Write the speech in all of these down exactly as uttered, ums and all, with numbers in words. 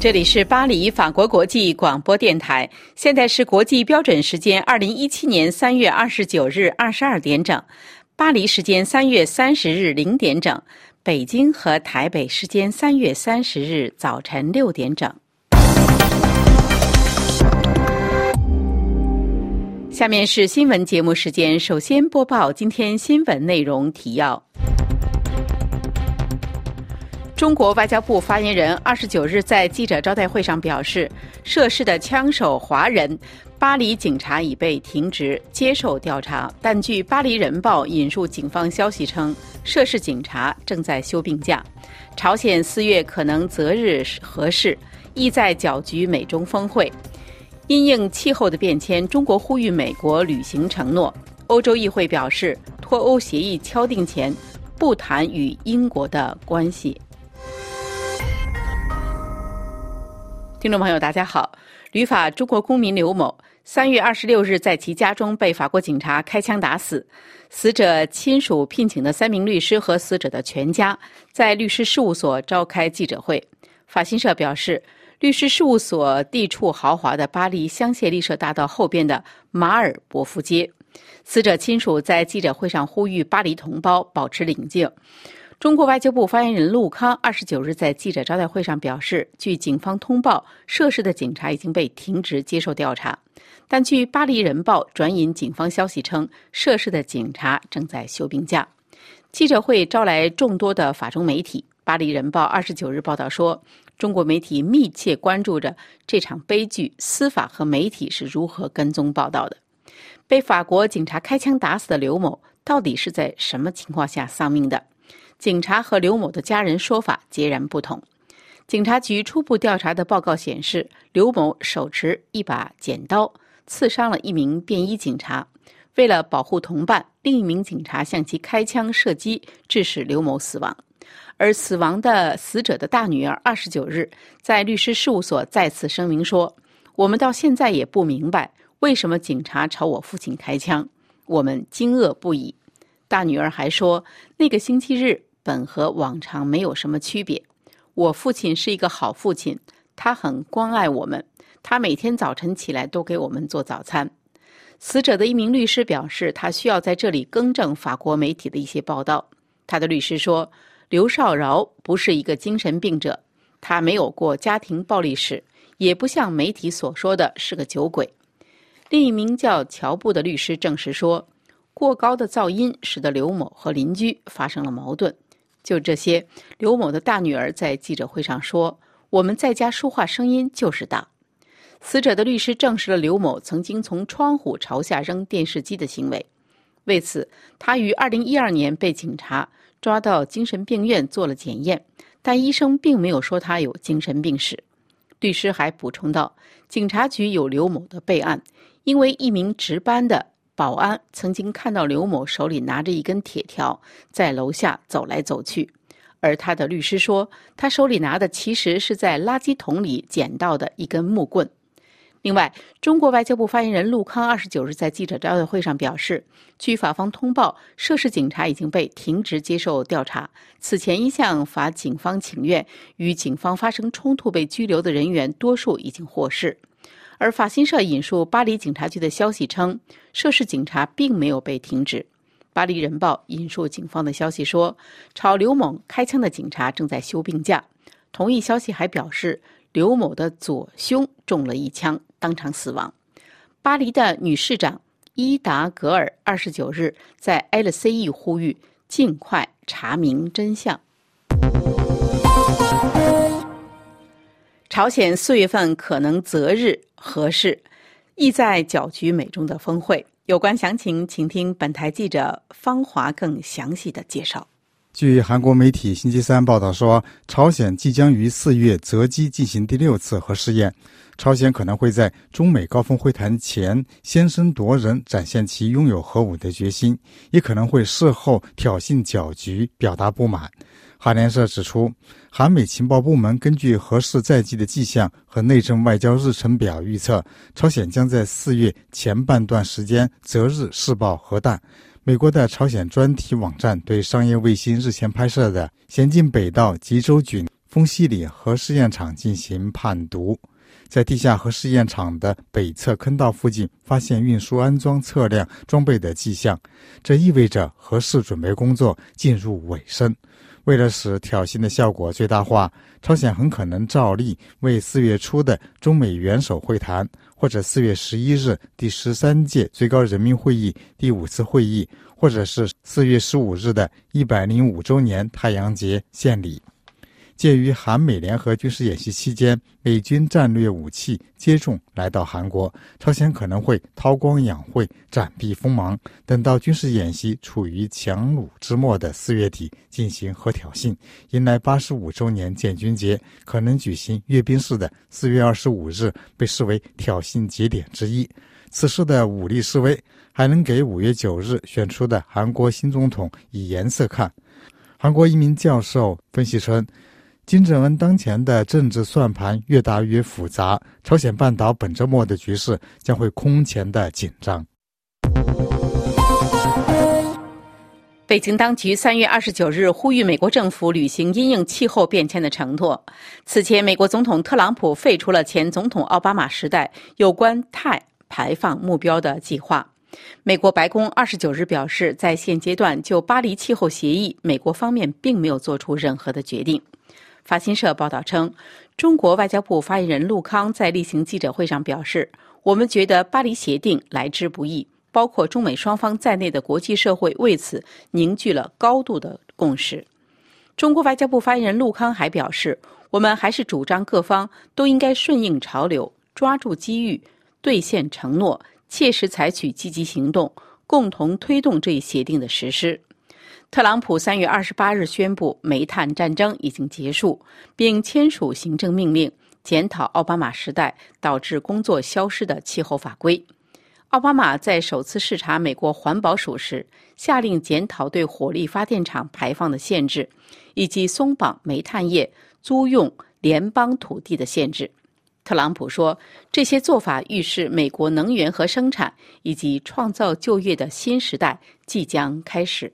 这里是巴黎法国国际广播电台，现在是国际标准时间二零一七年三月二十九日二十二点整，巴黎时间三月三十日零点整，北京和台北时间三月三十日早晨六点整。下面是新闻节目时间，首先播报今天新闻内容提要。中国外交部发言人二十九日在记者招待会上表示，涉事的枪手华人巴黎警察已被停职接受调查，但据巴黎人报引述警方消息称，涉事警察正在休病假。朝鲜四月可能择日核试，意在搅局美中峰会。因应气候的变迁，中国呼吁美国履行承诺。欧洲议会表示，脱欧协议敲定前不谈与英国的关系。听众朋友大家好，旅法中国公民刘某三月二十六日在其家中被法国警察开枪打死，死者亲属聘请的三名律师和死者的全家在律师事务所召开记者会。法新社表示，律师事务所地处豪华的巴黎香榭丽舍大道后边的马尔伯夫街。死者亲属在记者会上呼吁巴黎同胞保持冷静。中国外交部发言人陆康二十九日在记者招待会上表示，据警方通报，涉事的警察已经被停职接受调查，但据巴黎人报转引警方消息称，涉事的警察正在休病假。记者会招来众多的法中媒体。巴黎人报二十九日报道说，中国媒体密切关注着这场悲剧，司法和媒体是如何跟踪报道的。被法国警察开枪打死的刘某到底是在什么情况下丧命的？警察和刘某的家人说法截然不同。警察局初步调查的报告显示，刘某手持一把剪刀刺伤了一名便衣警察，为了保护同伴，另一名警察向其开枪射击，致使刘某死亡。而死亡的死者的大女儿二十九日在律师事务所再次声明说，我们到现在也不明白为什么警察朝我父亲开枪，我们惊愕不已。大女儿还说，那个星期日本和往常没有什么区别，我父亲是一个好父亲，他很关爱我们，他每天早晨起来都给我们做早餐。死者的一名律师表示，他需要在这里更正法国媒体的一些报道。他的律师说，刘少饶不是一个精神病者，他没有过家庭暴力史，也不像媒体所说的是个酒鬼。另一名叫乔布的律师证实说，过高的噪音使得刘某和邻居发生了矛盾。就这些，刘某的大女儿在记者会上说，我们在家说话声音就是大。死者的律师证实了刘某曾经从窗户朝下扔电视机的行为。为此，他于二零一二年被警察抓到精神病院做了检验，但医生并没有说他有精神病史。律师还补充道，警察局有刘某的备案，因为一名值班的保安曾经看到刘某手里拿着一根铁条在楼下走来走去，而他的律师说，他手里拿的其实是在垃圾桶里捡到的一根木棍。另外，中国外交部发言人陆康二十九日在记者招待会上表示，据法方通报，涉事警察已经被停职接受调查。此前一向法警方请愿与警方发生冲突被拘留的人员多数已经获释。而法新社引述巴黎警察局的消息称，涉事警察并没有被停职。巴黎人报引述警方的消息说，朝刘某开枪的警察正在休病假。同一消息还表示，刘某的左胸中了一枪，当场死亡。巴黎的女市长伊达格尔二十九日在 L C E 呼吁尽快查明真相。朝鲜四月份可能择日核试，意在搅局美中的峰会。有关详情，请听本台记者方华更详细的介绍。 据韩国媒体星期三报道说，朝鲜即将于四月择机进行第六次核试验。朝鲜可能会在中美高峰会谈前先声夺人，展现其拥有核武的决心，也可能会事后挑衅搅局，表达不满。韩联社指出，韩美情报部门根据核试在即的迹象和内政外交日程表预测，朝鲜将在四月前半段时间择日试爆核弹。美国的朝鲜专题网站对商业卫星日前拍摄的咸镜北道吉州郡丰西里核试验场进行判读。在地下核试验场的北侧坑道附近发现运输安装测量装备的迹象，这意味着核试准备工作进入尾声。为了使挑衅的效果最大化，朝鲜很可能照例为四月初的中美元首会谈，或者四月十一日第十三届最高人民会议第五次会议，或者是四月十五日的一百零五周年太阳节献礼。介于韩美联合军事演习期间，美军战略武器接种来到韩国，朝鲜可能会韬光养晦，展臂锋芒，等到军事演习处于强弩之末的四月底进行核挑衅，迎来八十五周年建军节，可能举行阅兵式的四月二十五日被视为挑衅节点之一。此时的武力示威还能给五月九日选出的韩国新总统以颜色看。韩国一名教授分析称，金正恩当前的政治算盘越打越复杂，朝鲜半岛本周末的局势将会空前的紧张。 北京当局三月二十九日呼吁美国政府履行因应气候变迁的承诺。此前，美国总统特朗普废除了前总统奥巴马时代有关碳排放目标的计划。美国白宫二十九日表示，在现阶段就巴黎气候协议，美国方面并没有做出任何的决定。法新社报道称，中国外交部发言人陆康在例行记者会上表示，我们觉得巴黎协定来之不易，包括中美双方在内的国际社会为此凝聚了高度的共识。中国外交部发言人陆康还表示，我们还是主张各方都应该顺应潮流，抓住机遇，兑现承诺，切实采取积极行动，共同推动这一协定的实施。特朗普三月二十八日宣布煤炭战争已经结束，并签署行政命令，检讨奥巴马时代导致工作消失的气候法规。奥巴马在首次视察美国环保署时，下令检讨对火力发电厂排放的限制，以及松绑煤炭业租用联邦土地的限制。特朗普说，这些做法预示美国能源和生产以及创造就业的新时代即将开始。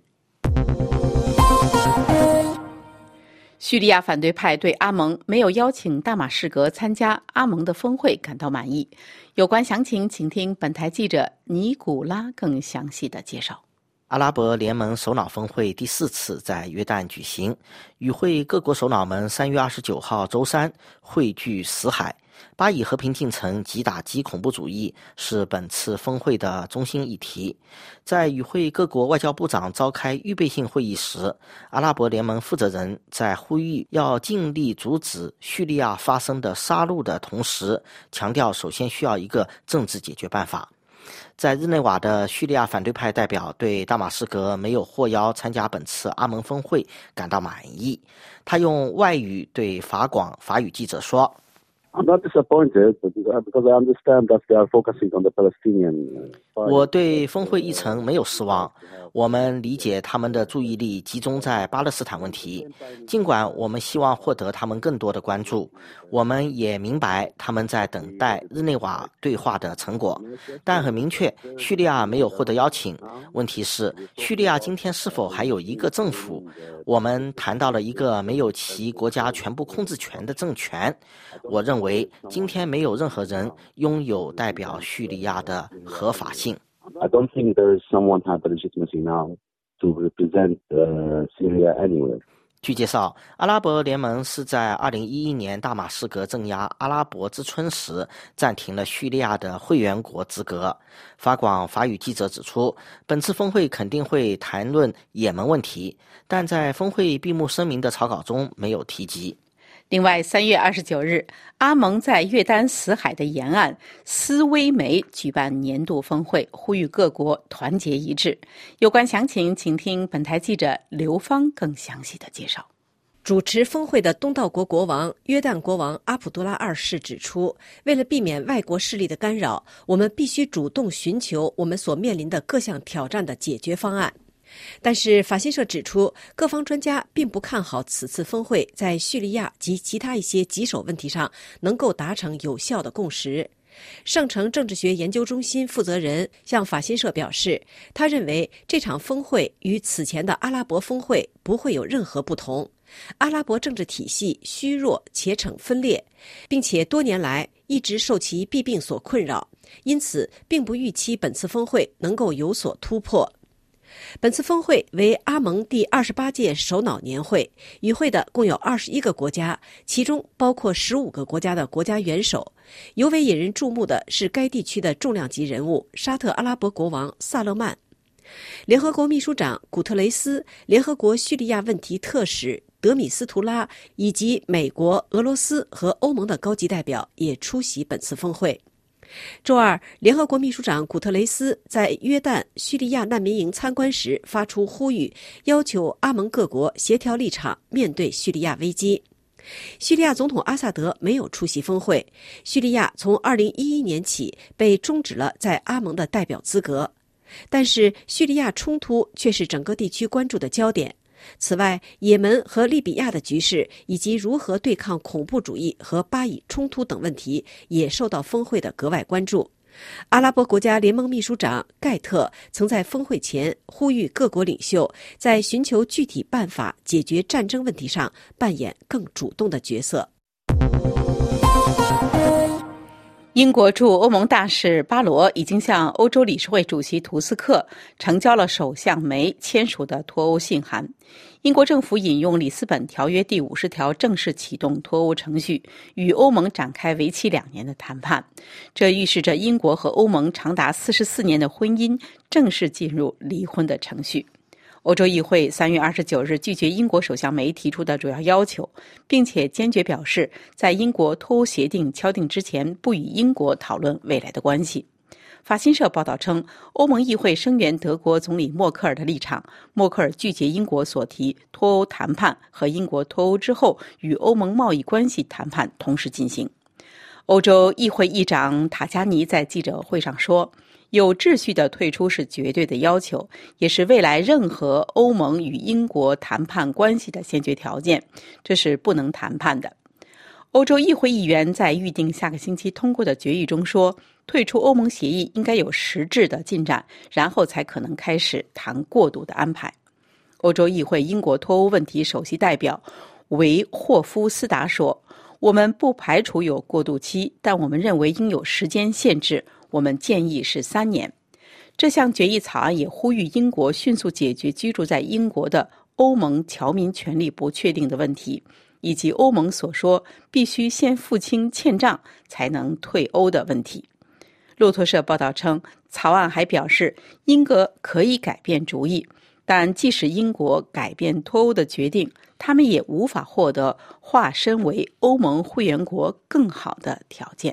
叙利亚反对派对阿盟没有邀请大马士革参加阿盟的峰会感到满意。有关详情，请听本台记者尼古拉更详细的介绍。 阿拉伯联盟首脑峰会第四次在约旦举行，与会各国首脑们三月二十九号周三汇聚死海。巴以和平进程及打击恐怖主义是本次峰会的中心议题。在与会各国外交部长召开预备性会议时，阿拉伯联盟负责人在呼吁要尽力阻止叙利亚发生的杀戮的同时，强调首先需要一个政治解决办法。在日内瓦的叙利亚反对派代表对大马士革没有获邀参加本次阿盟峰会感到满意。他用外语对法广法语记者说 I'm not disappointed because I understand that they are focusing on the Palestinian. 我对峰会议程没有失望，我们理解他们的注意力集中在巴勒斯坦问题，尽管我们希望获得他们更多的关注，我们也明白他们在等待日内瓦对话的成果。但很明确，叙利亚没有获得邀请。问题是，叙利亚今天是否还有一个政府？我们谈到了一个没有其国家全部控制权的政权。我认为今天没有任何人拥有代表叙利亚的合法性。 I don't think there is someone have the legitimacy now to represent uh, Syria anywhere. 据介绍，阿拉伯联盟是在二零一一年大马士革镇压阿拉伯之春时暂停了叙利亚的会员国资格。法广法语记者指出，本次峰会肯定会谈论也门问题，但在峰会闭幕声明的草稿中没有提及。 另外，三月二十九日，阿盟在约旦死海的沿岸斯威梅举办年度峰会，呼吁各国团结一致。有关详情，请听本台记者刘芳更详细的介绍。 主持峰会的东道国国王约旦国王阿卜杜拉二世指出，为了避免外国势力的干扰，我们必须主动寻求我们所面临的各项挑战的解决方案。但是法新社指出，各方专家并不看好此次峰会在叙利亚及其他一些棘手问题上能够达成有效的共识。圣城政治学研究中心负责人向法新社表示，他认为这场峰会与此前的阿拉伯峰会不会有任何不同。 阿拉伯政治体系虚弱且呈分裂，并且多年来一直受其弊病所困扰，因此并不预期本次峰会能够有所突破。本次峰会为阿盟第二十八届首脑年会，与会的共有二十一个国家，其中包括十五个国家的国家元首。尤为引人注目的是该地区的重量级人物沙特阿拉伯国王萨勒曼。联合国秘书长古特雷斯、联合国叙利亚问题特使德米斯图拉以及美国、俄罗斯和欧盟的高级代表也出席本次峰会。周二，联合国秘书长古特雷斯在约旦叙利亚难民营参观时发出呼吁，要求阿盟各国协调立场，面对叙利亚危机。叙利亚总统阿萨德没有出席峰会，叙利亚从二零一一年起被终止了在阿盟的代表资格。但是叙利亚冲突却是整个地区关注的焦点。此外，也门和利比亚的局势以及如何对抗恐怖主义和巴以冲突等问题也受到峰会的格外关注。阿拉伯国家联盟秘书长盖特曾在峰会前呼吁各国领袖在寻求具体办法解决战争问题上扮演更主动的角色。 英国驻欧盟大使巴罗已经向欧洲理事会主席图斯克呈交了首相梅签署的脱欧信函。英国政府引用里斯本条约第五十条，正式启动脱欧程序，与欧盟展开为期两年的谈判。这预示着英国和欧盟长达四十四年的婚姻正式进入离婚的程序。欧洲议会三月二十九日拒绝英国首相梅提出的主要要求，并且坚决表示，在英国脱欧协定敲定之前，不与英国讨论未来的关系。法新社报道称，欧盟议会声援德国总理默克尔的立场，默克尔拒绝英国所提脱欧谈判和英国脱欧之后与欧盟贸易关系谈判同时进行。欧洲议会议长塔加尼在记者会上说，有秩序的退出是绝对的要求，也是未来任何欧盟与英国谈判关系的先决条件，这是不能谈判的。欧洲议会议员在预定下个星期通过的决议中说，退出欧盟协议应该有实质的进展，然后才可能开始谈过渡的安排。欧洲议会英国脱欧问题首席代表维霍夫斯达说，我们不排除有过渡期，但我们认为应有时间限制，我们建议是三年。这项决议草案也呼吁英国迅速解决居住在英国的欧盟侨民权利不确定的问题，以及欧盟所说必须先付清欠账才能退欧的问题。路透社报道称，草案还表示英国可以改变主意，但即使英国改变脱欧的决定，他们也无法获得化身为欧盟会员国更好的条件。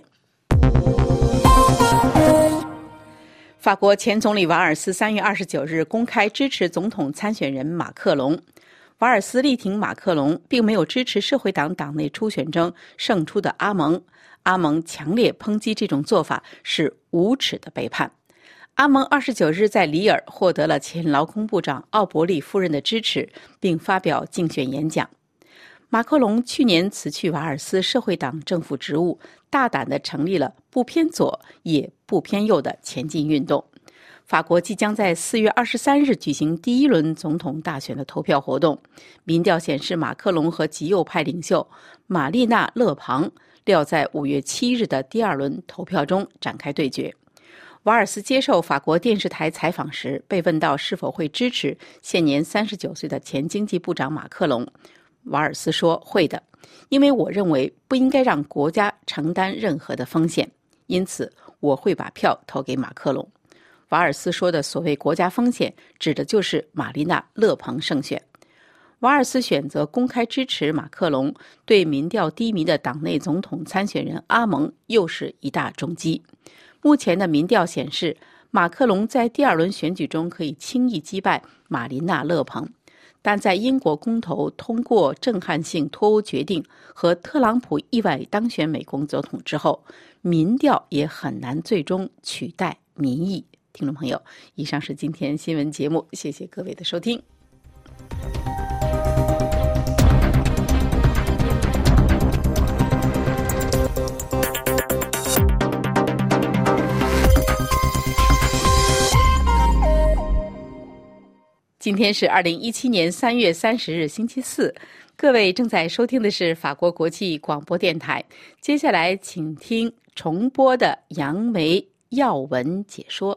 法国前总理瓦尔斯三月二十九日公开支持总统参选人马克龙。瓦尔斯力挺马克龙，并没有支持社会党党内初选中胜出的阿蒙。阿蒙强烈抨击这种做法是无耻的背叛。阿蒙二十九日在里尔获得了前劳工部长奥伯利夫人的支持，并发表竞选演讲。马克龙去年辞去瓦尔斯社会党政府职务，大胆地成立了不偏左也不偏右的前进运动。法国即将在四月二十三日举行第一轮总统大选的投票活动。民调显示，马克龙和极右派领袖玛丽娜·勒庞料在五月七日的第二轮投票中展开对决。瓦尔斯接受法国电视台采访时，被问到是否会支持现年三十九岁的前经济部长马克龙，瓦尔斯说会的，因为我认为不应该让国家承担任何的风险，因此我会把票投给马克龙。瓦尔斯说的所谓国家风险，指的就是玛丽娜·勒庞胜选。瓦尔斯选择公开支持马克龙，对民调低迷的党内总统参选人阿蒙又是一大重击。目前的民调显示，马克龙在第二轮选举中可以轻易击败玛丽娜·勒庞，但在英国公投通过震撼性脱欧决定和特朗普意外当选美国总统之后，民调也很难最终取代民意。听众朋友，以上是今天新闻节目，谢谢各位的收听。今天是二零一七年三月三十日星期四， 各位正在收听的是法国国际广播电台，接下来请听重播的杨梅要闻解说。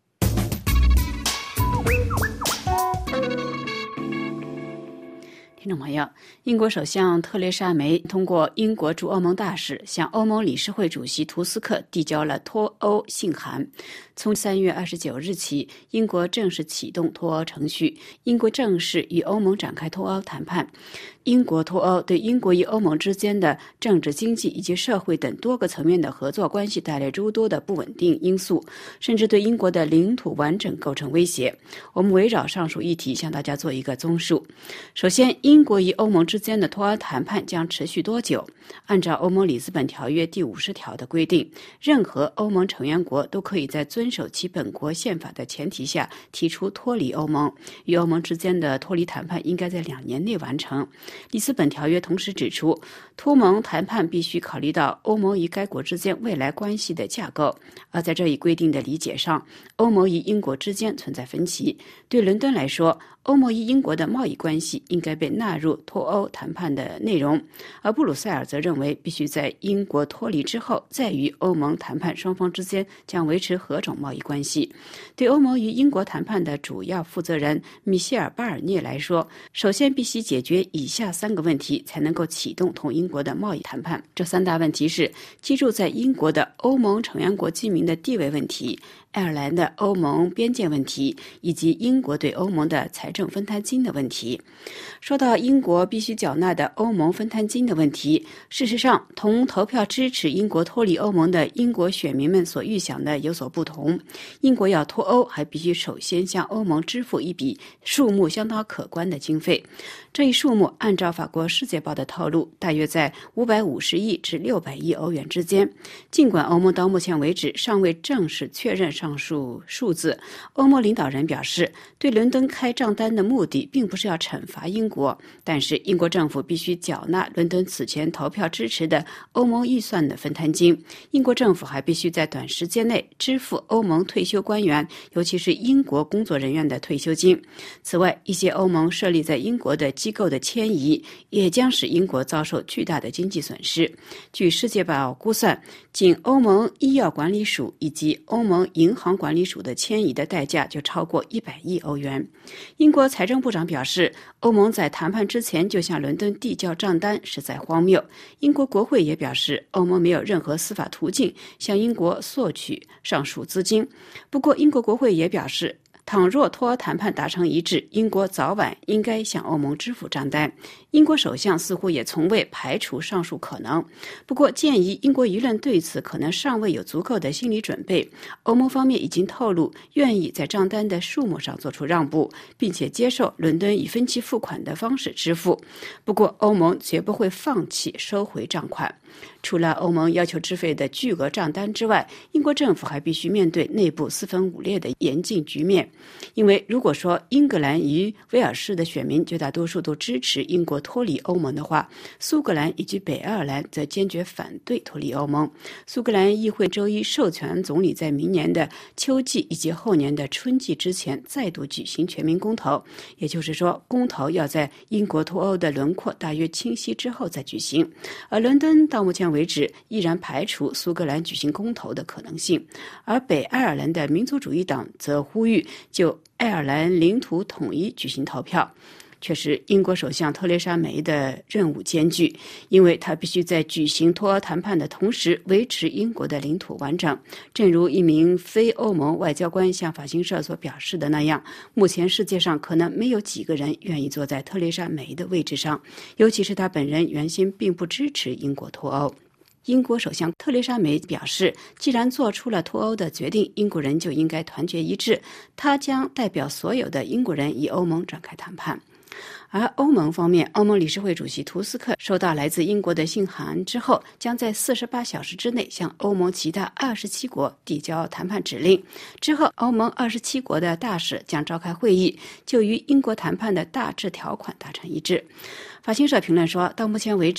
听众朋友，英国首相特蕾莎梅通过英国驻欧盟大使向欧盟理事会主席图斯克递交了脱欧信函。从三月二十九日起，英国正式启动脱欧程序，英国正式与欧盟展开脱欧谈判。英国脱欧对英国与欧盟之间的政治、经济以及社会等多个层面的合作关系带来诸多的不稳定因素，甚至对英国的领土完整构成威胁。我们围绕上述议题向大家做一个综述。首先，英国与欧盟之间的脱欧谈判将持续多久？按照欧盟里斯本条约第五十条的规定，任何欧盟成员国都可以在遵守其本国宪法的前提下提出脱离欧盟。与欧盟之间的脱离谈判应该在两年内完成。里斯本条约同时指出，脱盟谈判必须考虑到欧盟与该国之间未来关系的架构，而在这一规定的理解上，欧盟与英国之间存在分歧。对伦敦来说，欧盟与英国的贸易关系应该被纳入脱欧谈判的内容，而布鲁塞尔则认为必须在英国脱离之后再与欧盟谈判双方之间将维持何种贸易关系。对欧盟与英国谈判的主要负责人米歇尔·巴尔涅来说，首先必须解决以下三个问题，才能够启动同英国的贸易谈判。这三大问题是居住在英国的欧盟成员国居民的地位问题、爱尔兰的欧盟边界问题，以及英国对欧盟的财政分摊金的问题。说到英国必须缴纳的欧盟分摊金的问题，事实上同投票支持英国脱离欧盟的英国选民们所预想的有所不同。英国要脱欧，还必须首先向欧盟支付一笔数目相当可观的经费。这一数目按照法国《世界报》的透露，大约在五百五十亿至六百亿欧元之间。尽管欧盟到目前为止尚未正式确认上述数字，欧盟领导人表示，对伦敦开账单的目的并不是要惩罚英国，但是英国政府必须缴纳伦敦此前投票支持的欧盟预算的分摊金。英国政府还必须在短时间内支付欧盟退休官员，尤其是英国工作人员的退休金。此外，一些欧盟设立在英国的机构的迁移也将使英国遭受巨大的经济损失。据世界报估算，仅欧盟医药管理署以及欧盟银行管理署的迁移的代价就超过一百亿欧元。英国财政部长表示，欧盟在谈判之前就向伦敦递交账单实在荒谬。英国国会也表示，欧盟没有任何司法途径向英国索取上述资金。不过，英国国会也表示，倘若脱欧谈判达成一致，英国早晚应该向欧盟支付账单。英国首相似乎也从未排除上述可能，不过鉴于英国舆论对此可能尚未有足够的心理准备，欧盟方面已经透露愿意在账单的数目上做出让步，并且接受伦敦以分期付款的方式支付。不过，欧盟绝不会放弃收回账款。除了欧盟要求支付的巨额账单之外，英国政府还必须面对内部四分五裂的严峻局面。因为如果说英格兰与威尔士的选民绝大多数都支持英国脱离欧盟的话，苏格兰以及北爱尔兰则坚决反对脱离欧盟。苏格兰议会周一授权总理在明年的秋季以及后年的春季之前再度举行全民公投，也就是说，公投要在英国脱欧的轮廓大约清晰之后再举行。而伦敦到目前为止依然排除苏格兰举行公投的可能性，而北爱尔兰的民族主义党则呼吁就爱尔兰领土统一举行投票。却是英国首相特蕾莎梅的任务艰巨，因为她必须在举行脱欧谈判的同时维持英国的领土完整。正如一名非欧盟外交官向法新社所表示的那样，目前世界上可能没有几个人愿意坐在特蕾莎梅的位置上，尤其是她本人原先并不支持英国脱欧。英国首相特蕾莎梅表示，既然做出了脱欧的决定，英国人就应该团结一致，她将代表所有的英国人与欧盟展开谈判。而欧盟方面，欧盟理事会主席图斯克收到来自英国的信函之后，将在四十八小时之内向欧盟其他二十七国递交谈判指令。之后，欧盟二十七国的大使将召开会议，就与英国谈判的大致条款达成一致。法新社评论说，到目前为止，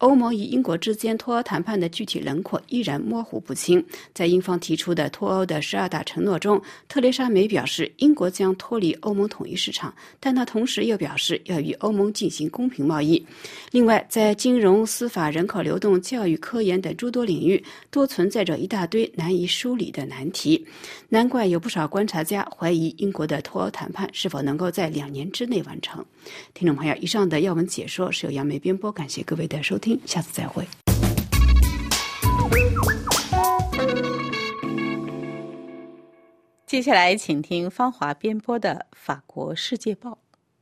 欧盟与英国之间脱欧谈判的具体轮廓依然模糊不清。在英方提出的脱欧的十二大承诺中，特蕾莎梅表示英国将脱离欧盟统一市场，但她同时又表示要与欧盟进行公平贸易。另外，在金融、司法、人口流动、教育、科研等诸多领域，都存在着一大堆难以梳理的难题。难怪有不少观察家怀疑英国的脱欧谈判是否能够在两年之内完成。听众朋友，以上的要闻解说是由杨梅编播，感谢各位的收听，下次再会。 接下来请听方华编播的《法国世界报》。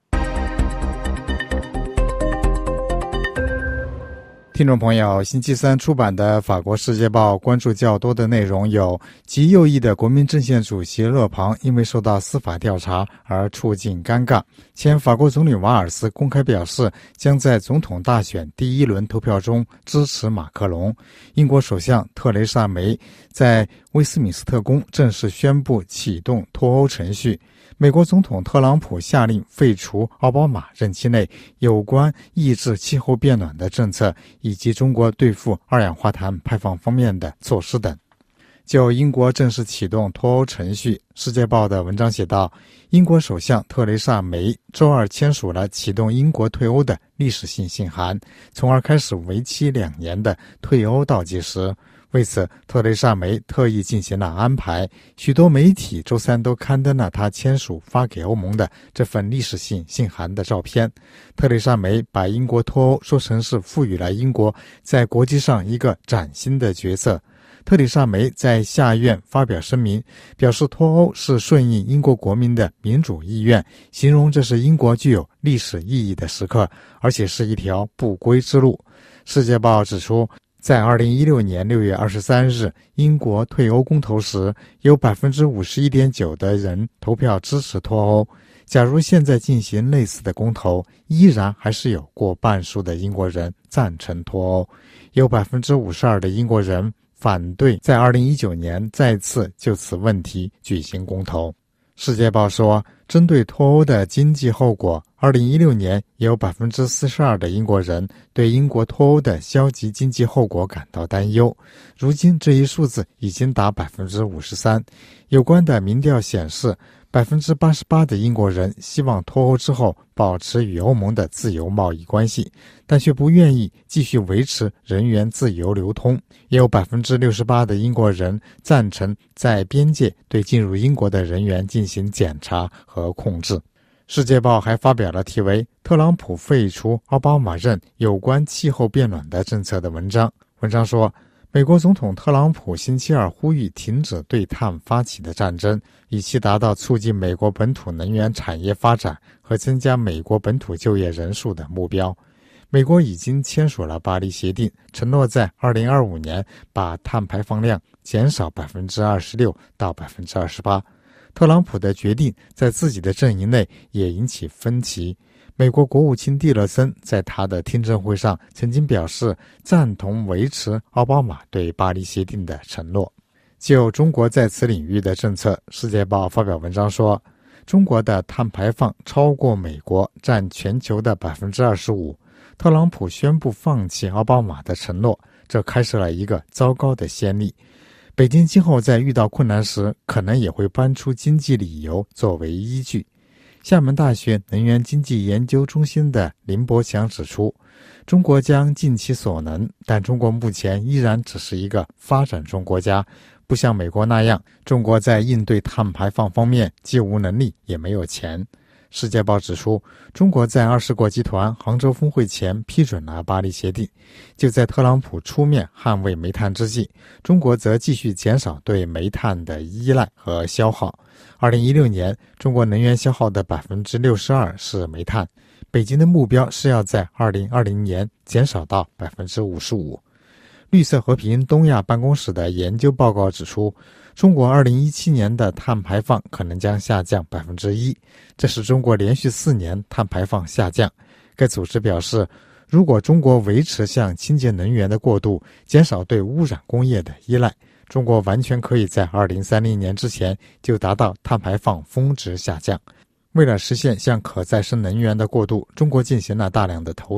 听众朋友，星期三出版的《法国世界报》关注较多的内容有：极右翼的国民阵线主席勒庞因为受到司法调查而处境尴尬；前法国总理瓦尔斯公开表示将在总统大选第一轮投票中支持马克龙；英国首相特蕾莎梅在威斯敏斯特宫正式宣布启动脱欧程序；美国总统特朗普下令废除奥巴马任期内有关抑制气候变暖的政策，以及中国对付二氧化碳排放方面的措施等。就英国正式启动脱欧程序，《世界报》的文章写道，英国首相特蕾莎梅周二签署了启动英国退欧的历史性信函，从而开始为期两年的退欧倒计时。为此，特蕾莎梅特意进行了安排，许多媒体周三都刊登了她签署发给欧盟的这份历史性信函的照片。特蕾莎梅把英国脱欧说成是赋予了英国在国际上一个崭新的角色。特蕾莎梅在下院发表声明，表示脱欧是顺应英国国民的民主意愿，形容这是英国具有历史意义的时刻，而且是一条不归之路。世界报指出，在二零一六年六月二十三日英国退欧公投时，有 百分之五十一点九 的人投票支持脱欧。假如现在进行类似的公投，依然还是有过半数的英国人赞成脱欧，有 百分之五十二 的英国人反对在二零一九年再次就此问题举行公投。世界报说，针对脱欧的经济后果，二零一六年有 百分之四十二 的英国人对英国脱欧的消极经济后果感到担忧，如今这一数字已经达 百分之五十三。 有关的民调显示， 百分之八十八 的英国人希望脱欧之后保持与欧盟的自由贸易关系，但却不愿意继续维持人员自由流通。也有 百分之六十八 的英国人赞成在边界对进入英国的人员进行检查和控制。世界报还发表了题为《特朗普废除奥巴马任有关气候变暖的政策》的文章。文章说，美国总统特朗普星期二呼吁停止对碳发起的战争，以期达到促进美国本土能源产业发展和增加美国本土就业人数的目标。美国已经签署了巴黎协定，承诺在二零二五年把碳排放量减少 百分之二十六 到 百分之二十八。特朗普的决定在自己的阵营内也引起分歧。美国国务卿蒂勒森在他的听证会上曾经表示赞同维持奥巴马对巴黎协定的承诺。就中国在此领域的政策，世界报发表文章说，中国的碳排放超过美国，占全球的 百分之二十五。 特朗普宣布放弃奥巴马的承诺，这开设了一个糟糕的先例。北京今后在遇到困难时，可能也会搬出经济理由作为依据。厦门大学能源经济研究中心的林伯强指出，中国将尽其所能，但中国目前依然只是一个发展中国家，不像美国那样，中国在应对碳排放方面既无能力也没有钱。世界报指出，中国在二十国集团杭州峰会前批准了巴黎协定。就在特朗普出面捍卫煤炭之际，中国则继续减少对煤炭的依赖和消耗。二零一六年，中国能源消耗的 百分之六十二 是煤炭，北京的目标是要在二零二零年减少到 百分之五十五。绿色和平东亚办公室的研究报告指出，中国二零一七年的碳排放可能将下降 百分之一， 这是中国连续四年碳排放下降。该组织表示，如果中国维持向清洁能源的过渡，减少对污染工业的依赖，中国完全可以在二零三零年之前就达到碳排放峰值下降。为了实现向可再生能源的过渡，中国进行了大量的投资，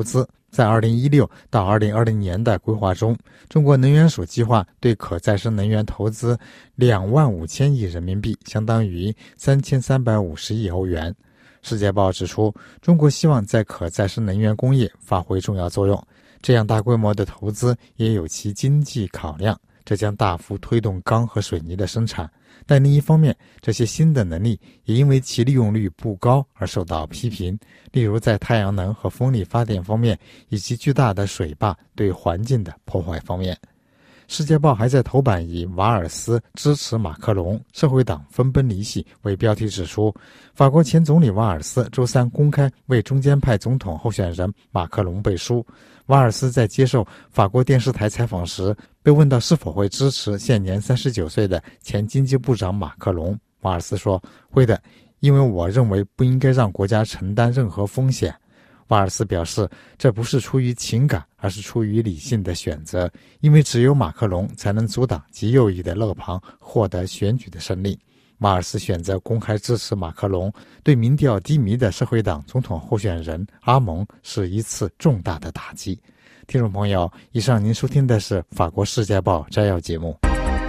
在二零一六到二零二零年的规划中，中国能源署计划对可再生能源投资两万五千亿人民币，相当于三千三百五十亿欧元。世界报指出，中国希望在可再生能源工业发挥重要作用，这样大规模的投资也有其经济考量，这将大幅推动钢和水泥的生产。但另一方面，这些新的能力也因为其利用率不高而受到批评，例如在太阳能和风力发电方面，以及巨大的水坝对环境的破坏方面。世界报还在头版以瓦尔斯支持马克龙，社会党分崩离析为标题指出，法国前总理瓦尔斯周三公开为中间派总统候选人马克龙背书。瓦尔斯在接受法国电视台采访时被问到是否会支持现年三十九岁的前经济部长马克龙，瓦尔斯说，会的，因为我认为不应该让国家承担任何风险。瓦尔斯表示，这不是出于情感，而是出于理性的选择，因为只有马克龙才能阻挡极右翼的勒庞获得选举的胜利。瓦尔斯选择公开支持马克龙，对民调低迷的社会党总统候选人阿蒙是一次重大的打击。听众朋友，以上您收听的是法国世界报摘要节目。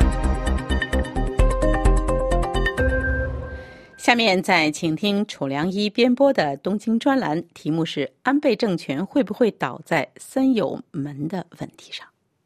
下面再请听楚良一编播的东京专栏，题目是安倍政权会不会倒在森友门的问题上。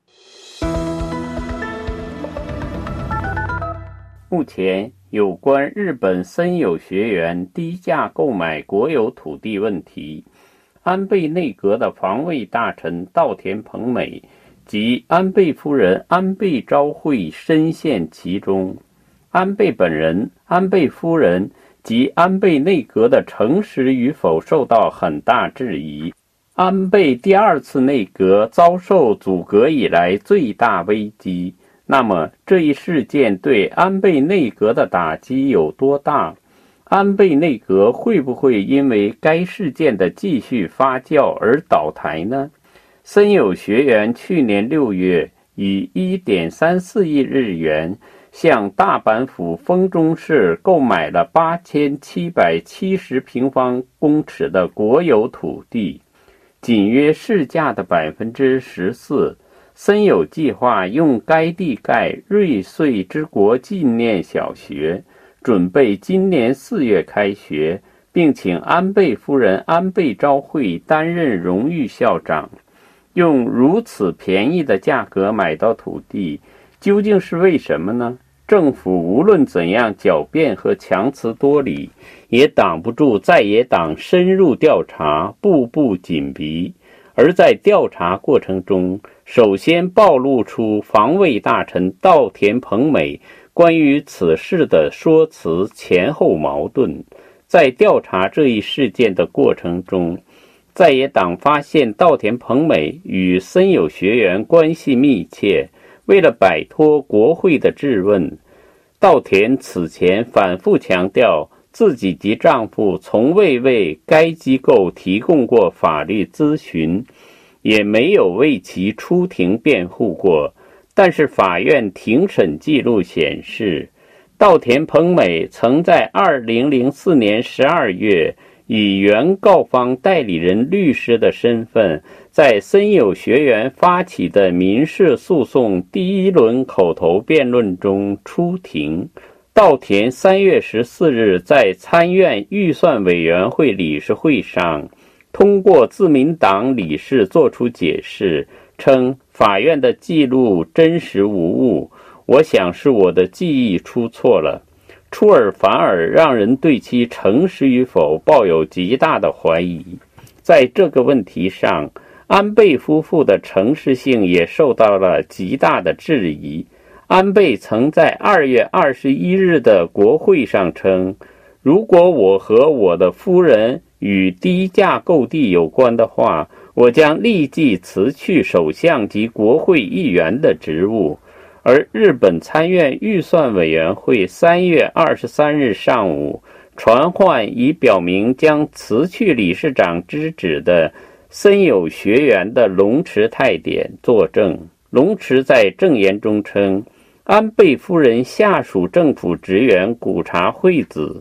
目前有关日本森友学园低价购买国有土地问题，安倍内阁的防卫大臣稻田朋美及安倍夫人安倍昭惠深陷其中。安倍本人、安倍夫人及安倍内阁的诚实与否受到很大质疑。安倍第二次内阁遭受阻隔以来最大危机，那么这一事件对安倍内阁的打击有多大？安倍内阁会不会因为该事件的继续发酵而倒台呢？森友学园去年六月以 一点三四亿日元向大阪府丰中市购买了八千七百七十平方公尺的国有土地，仅约市价的 百分之十四。森友计划用该地盖瑞穗之国纪念小学，准备今年四月开学，并请安倍夫人安倍昭惠担任荣誉校长。用如此便宜的价格买到土地，究竟是为什么呢？政府无论怎样狡辩和强词夺理，也挡不住在野党深入调查，步步紧逼。而在调查过程中，首先暴露出防卫大臣稻田朋美关于此事的说辞前后矛盾。在调查这一事件的过程中，在野党发现稻田朋美与森友学园关系密切，为了摆脱国会的质问，稻田此前反复强调自己及丈夫从未为该机构提供过法律咨询，也没有为其出庭辩护过。但是法院庭审记录显示，稻田朋美曾在二零零四年十二月以原告方代理人律师的身份，在森友学园发起的民事诉讼第一轮口头辩论中出庭。稻田三月十四日在参院预算委员会理事会上，通过自民党理事作出解释，称法院的记录真实无误，我想是我的记忆出错了。出尔反尔，让人对其诚实与否抱有极大的怀疑。在这个问题上，安倍夫妇的诚实性也受到了极大的质疑。安倍曾在二月二十一日的国会上称，如果我和我的夫人与低价购地有关的话，我将立即辞去首相及国会议员的职务。而日本参院预算委员会三月二十三日上午传唤以表明将辞去理事长之旨的森友学园的龙池太典作证。龙池在证言中称，安倍夫人下属政府职员古茶惠子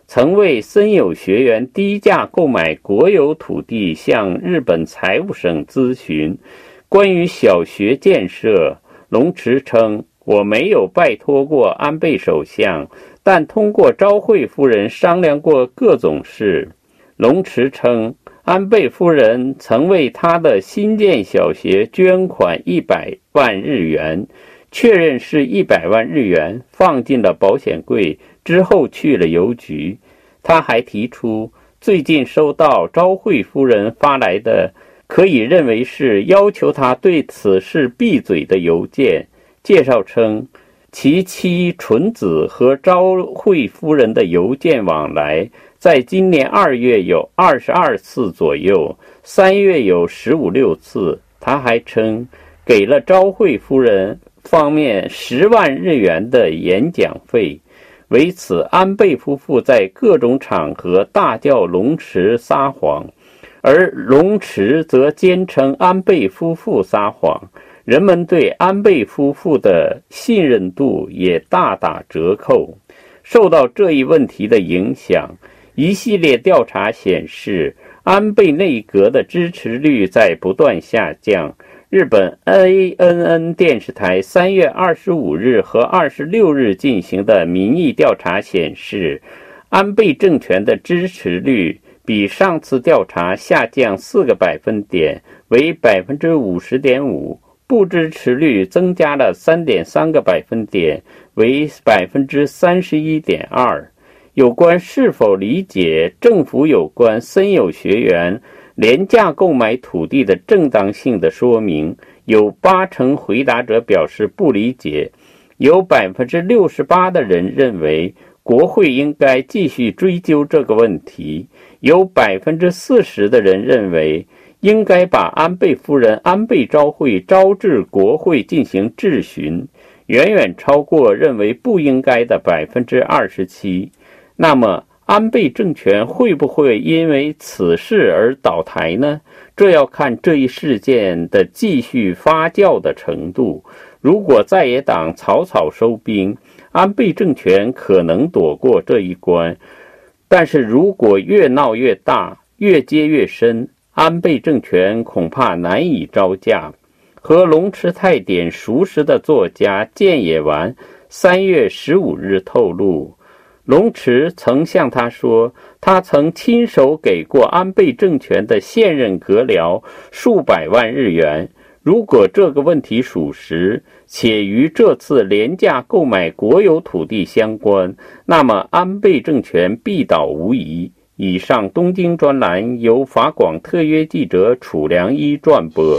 曾为森友学园低价购买国有土地向日本财务省咨询关于小学建设。龙池称，我没有拜托过安倍首相，但通过昭惠夫人商量过各种事。龙池称，安倍夫人曾为他的新建小学捐款一百万日元，确认是一百万日元，放进了保险柜，之后去了邮局。他还提出，最近收到昭惠夫人发来的可以认为是要求他对此事闭嘴的邮件。介绍称，其妻纯子和昭惠夫人的邮件往来在今年二月有二十二次左右，三月有十五六次。他还称，给了昭惠夫人方面十万日元的演讲费。为此，安倍夫妇在各种场合大叫龙池撒谎，而龙池则坚称安倍夫妇撒谎。人们对安倍夫妇的信任度也大打折扣。受到这一问题的影响，一系列调查显示，安倍内阁的支持率在不断下降。日本 A N N 电视台三月二十五日和二十六日进行的民意调查显示，安倍政权的支持率比上次调查下降四个百分点，为 百分之五十点五， 不支持率增加了 三点三个百分点，为 百分之三十一点二。 有关是否理解政府有关森友学园廉价购买土地的正当性的说明，有八成回答者表示不理解，有 百分之六十八 的人认为国会应该继续追究这个问题，有 百分之四十 的人认为应该把安倍夫人安倍昭惠招致国会进行质询，远远超过认为不应该的 百分之二十七。 那么安倍政权会不会因为此事而倒台呢？这要看这一事件的继续发酵的程度。如果在野党草草收兵，安倍政权可能躲过这一关，但是如果越闹越大，越接越深，安倍政权恐怕难以招架。和龙池泰典熟识的作家建野丸三月十五日透露，龙池曾向他说，他曾亲手给过安倍政权的现任阁僚数百万日元。如果这个问题属实，且与这次廉价购买国有土地相关，那么安倍政权必倒无疑。以上东京专栏由法广特约记者楚良一撰播。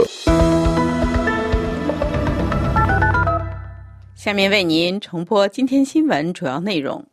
下面为您重播今天新闻主要内容。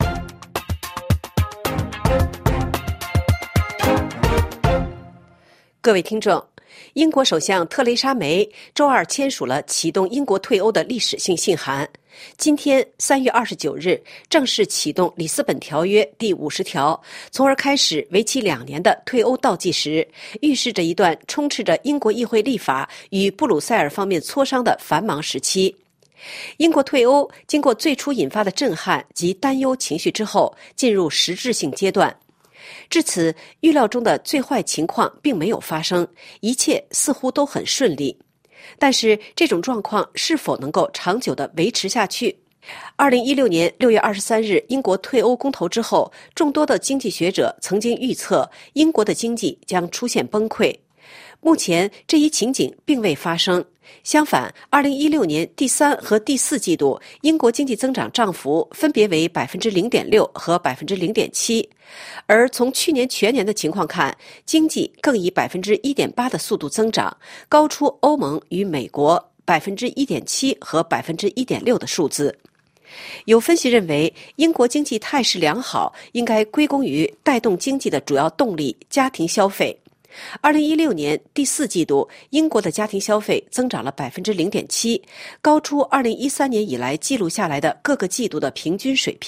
各位听众，英国首相特蕾莎梅周二签署了启动英国退欧的历史性信函。今天三月二十九日正式启动里斯本条约第五十条，从而开始为期两年的退欧倒计时，预示着一段充斥着英国议会立法与布鲁塞尔方面磋商的繁忙时期。英国退欧经过最初引发的震撼及担忧情绪之后，进入实质性阶段。至此，预料中的最坏情况并没有发生，一切似乎都很顺利。但是，这种状况是否能够长久地维持下去？二零一六年六月二十三日英国退欧公投之后，众多的经济学者曾经预测英国的经济将出现崩溃。目前这一情景并未发生，相反，二零一六年第三和第四季度英国经济增长涨幅分别为 百分之零点六 和 百分之零点七， 而从去年全年的情况看，经济更以 百分之一点八 的速度增长，高出欧盟与美国 百分之一点七 和 百分之一点六 的数字。有分析认为，英国经济态势良好应该归功于带动经济的主要动力——家庭消费。二零一六年第四季度，英国的家庭消费增长了 百分之零点七， 高出二零一三年以来记录下来的各个季度的平均水平。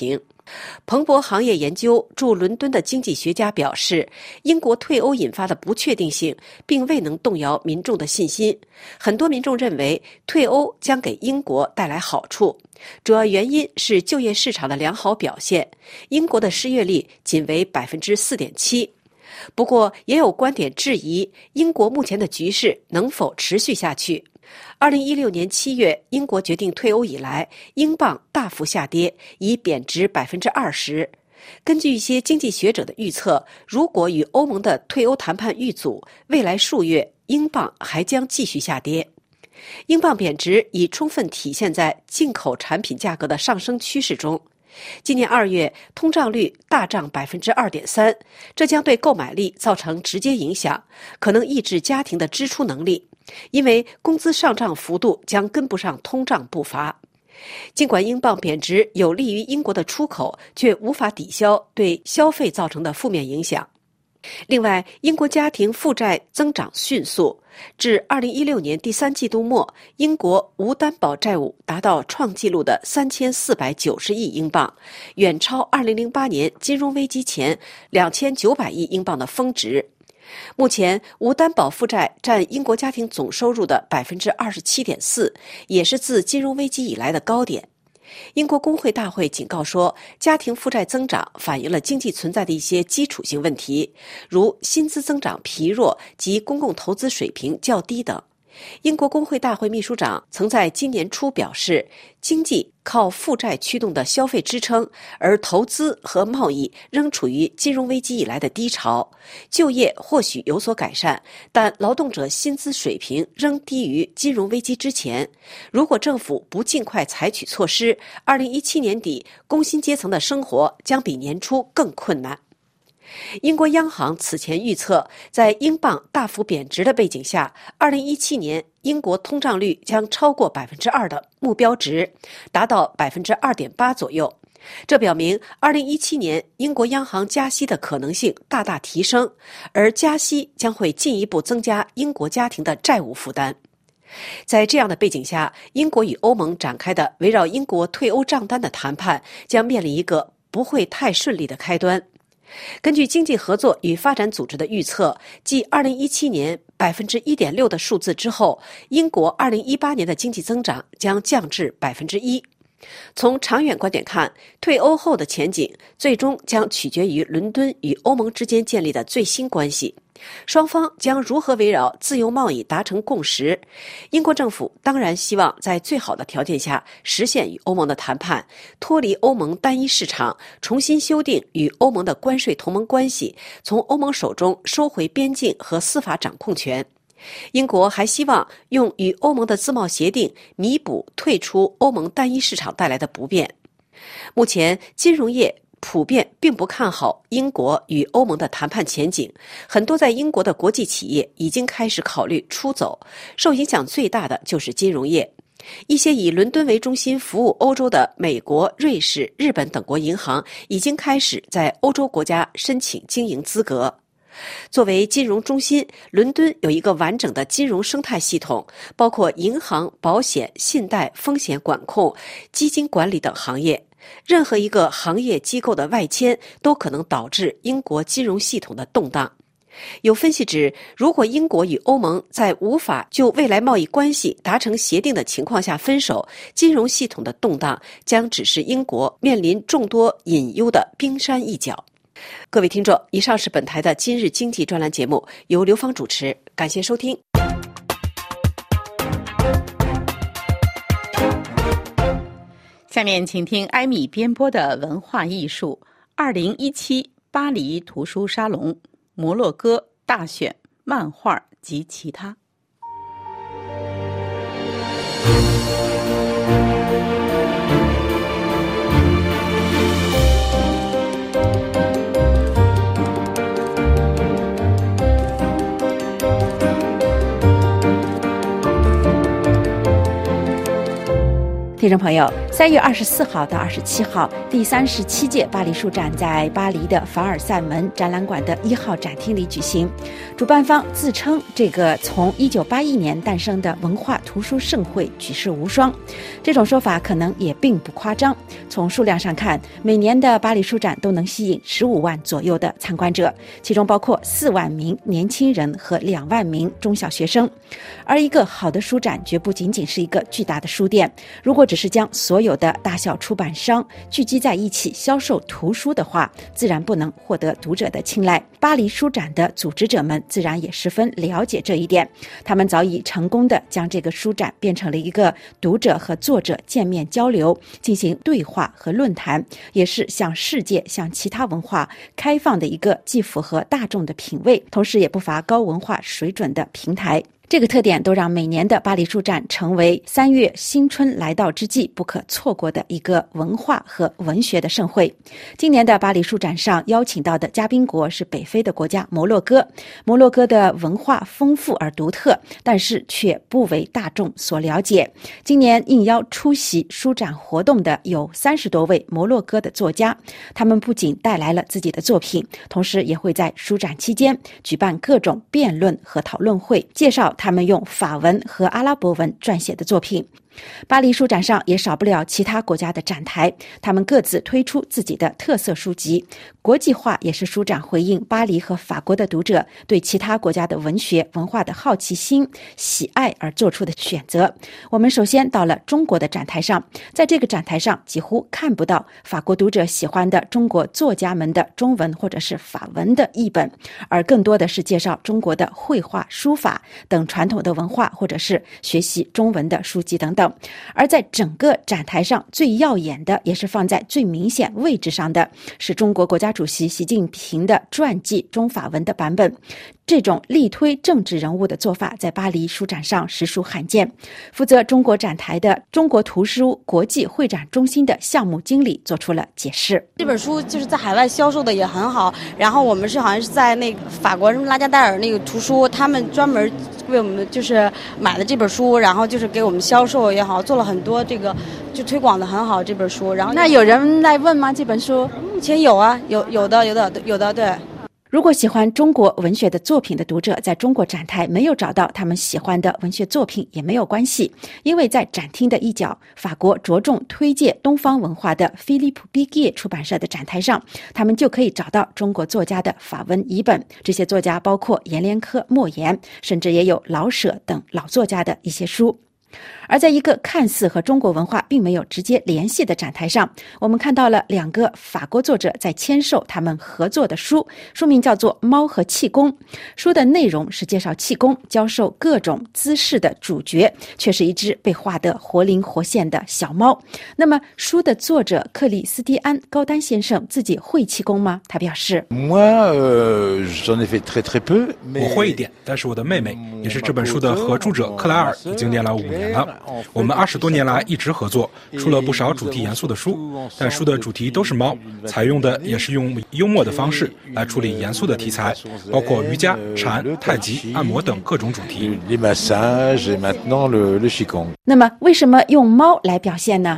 彭博行业研究驻伦敦的经济学家表示，英国退欧引发的不确定性并未能动摇民众的信心。很多民众认为退欧将给英国带来好处，主要原因是就业市场的良好表现。英国的失业率仅为 百分之四点七。不过，也有观点质疑英国目前的局势能否持续下去。二零一六年七月，英国决定退欧以来，英镑大幅下跌，已贬值 百分之二十。根据一些经济学者的预测，如果与欧盟的退欧谈判遇阻，未来数月英镑还将继续下跌。英镑贬值已充分体现在进口产品价格的上升趋势中。今年二月，通胀率大涨 百分之二点三， 这将对购买力造成直接影响，可能抑制家庭的支出能力，因为工资上涨幅度将跟不上通胀步伐。尽管英镑贬值有利于英国的出口，却无法抵消对消费造成的负面影响。另外，英国家庭负债增长迅速，至二零一六年第三季度末，英国无担保债务达到创纪录的三千四百九十亿英镑，远超二零零八年金融危机前两千九百亿英镑的峰值。目前，无担保负债占英国家庭总收入的 百分之二十七点四， 也是自金融危机以来的高点。英国工会大会警告说，家庭负债增长反映了经济存在的一些基础性问题，如薪资增长疲弱及公共投资水平较低等。英国工会大会秘书长曾在今年初表示，经济靠负债驱动的消费支撑，而投资和贸易仍处于金融危机以来的低潮。就业或许有所改善，但劳动者薪资水平仍低于金融危机之前。如果政府不尽快采取措施，二零一七年底工薪阶层的生活将比年初更困难。英国央行此前预测，在英镑大幅贬值的背景下，二零一七年英国通胀率将超过 百分之二 的目标值，达到 百分之二点八 左右。这表明二零一七年英国央行加息的可能性大大提升，而加息将会进一步增加英国家庭的债务负担。在这样的背景下，英国与欧盟展开的围绕英国退欧账单的谈判将面临一个不会太顺利的开端。根据经济合作与发展组织的预测，继二零一七年 百分之一点六 的数字之后，英国二零一八年的经济增长将降至 百分之一。从长远观点看，退欧后的前景最终将取决于伦敦与欧盟之间建立的最新关系。双方将如何围绕自由贸易达成共识？英国政府当然希望在最好的条件下实现与欧盟的谈判，脱离欧盟单一市场，重新修订与欧盟的关税同盟关系，从欧盟手中收回边境和司法掌控权。英国还希望用与欧盟的自贸协定弥补退出欧盟单一市场带来的不便。目前，金融业普遍并不看好英国与欧盟的谈判前景，很多在英国的国际企业已经开始考虑出走，受影响最大的就是金融业。一些以伦敦为中心服务欧洲的美国、瑞士、日本等国银行已经开始在欧洲国家申请经营资格。作为金融中心，伦敦有一个完整的金融生态系统，包括银行、保险、信贷、风险管控、基金管理等行业。任何一个行业机构的外迁都可能导致英国金融系统的动荡。有分析指，如果英国与欧盟在无法就未来贸易关系达成协定的情况下分手，金融系统的动荡将只是英国面临众多隐忧的冰山一角。各位听众，以上是本台的今日经济专栏节目，由刘芳主持，感谢收听。 下面请听艾米编播的文化艺术二零一七巴黎图书沙龙摩洛哥大选漫画及其他。 听众朋友， 三月二十四号到二十七号，第三十七届巴黎书展在巴黎的凡尔赛门展览馆的一号展厅里举行。主办方自称这个从一九八一年诞生的文化图书盛会举世无双，这种说法可能也并不夸张。从数量上看，每年的巴黎书展都能吸引十五万左右的参观者，其中包括四万名年轻人和两万名中小学生。而一个好的书展绝不仅仅是一个巨大的书店，如果只是将所有的大小出版商聚集在一起销售图书的话，自然不能获得读者的青睐。巴黎书展的组织者们自然也十分了解这一点，他们早已成功地将这个书展变成了一个读者和作者见面交流、进行对话和论坛，也是向世界、向其他文化开放的一个既符合大众的品味，同时也不乏高文化水准的平台。这个特点都让每年的巴黎书展成为三月新春来到之际不可错过的一个文化和文学的盛会。今年的巴黎书展上邀请到的嘉宾国是北非的国家摩洛哥。摩洛哥的文化丰富而独特，但是却不为大众所了解。今年应邀出席书展活动的有三十多位摩洛哥的作家，他们不仅带来了自己的作品，同时也会在书展期间举办各种辩论和讨论会，介绍他们用法文和阿拉伯文撰写的作品。巴黎书展上也少不了其他国家的展台，他们各自推出自己的特色书籍。国际化也是书展回应巴黎和法国的读者对其他国家的文学文化的好奇心、喜爱而做出的选择。我们首先到了中国的展台上，在这个展台上几乎看不到法国读者喜欢的中国作家们的中文或者是法文的译本，而更多的是介绍中国的绘画、书法等传统的文化，或者是学习中文的书籍等等。而在整个展台上最耀眼的，也是放在最明显位置上的，是中国国家主席习近平的传记中法文的版本。这种力推政治人物的做法在巴黎书展上实属罕见。负责中国展台的中国图书国际会展中心的项目经理做出了解释。 这本书就是在海外销售的也很好，然后我们是好像是在那个法国拉加戴尔那个图书，他们专门为我们就是买了这本书，然后就是给我们销售也好，做了很多这个就推广的很好这本书。然后那有人来问吗？这本书目前有啊，有有的有的有的对。 如果喜欢中国文学的作品的读者在中国展台没有找到他们喜欢的文学作品也没有关系，因为在展厅的一角，法国着重推介东方文化的菲利普·毕业出版社的展台上，他们就可以找到中国作家的法文译本。这些作家包括阎连科、莫言，甚至也有老舍等老作家的一些书。而在一个看似和中国文化并没有直接联系的展台上，我们看到了两个法国作者在签售他们合作的书，书名叫做《猫和气功》。书的内容是介绍气功教授各种姿势的主角，却是一只被画得活灵活现的小猫。那么书的作者克里斯蒂安·高丹先生自己会气功吗？他表示， 我会一点，但是我的妹妹也是这本书的合著者克莱尔已经练了五年了。我们二十多年来一直合作，出了不少主题严肃的书，但书的主题都是猫，采用的也是用幽默的方式来处理严肃的题材，包括瑜伽、禅、太极、按摩等各种主题。 那么为什么用猫来表现呢？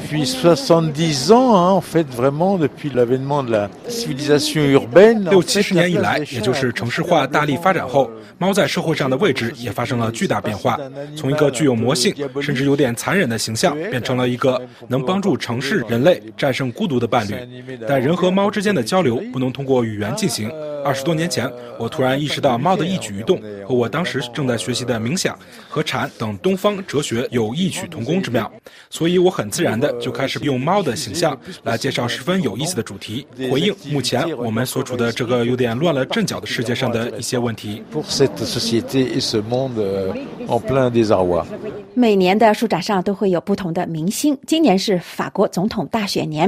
六七十年以来，也就是城市化大力发展后，猫在社会上的位置也发生了巨大变化，从一个具有魔性甚至有点残忍的形象，变成了一个能帮助城市人类战胜孤独的伴侣。但人和猫之间的交流不能通过语言进行。二十多年前，我突然意识到猫的一举一动和我当时正在学习的冥想和禅等东方哲学有异曲同工之妙，所以我很自然的就开始用猫的形象来介绍十分有意思的主题，回应目前我们所处的这个有点乱了阵脚的世界上的一些问题。 每年的书展上都会有不同的明星，今年是法国总统大选年。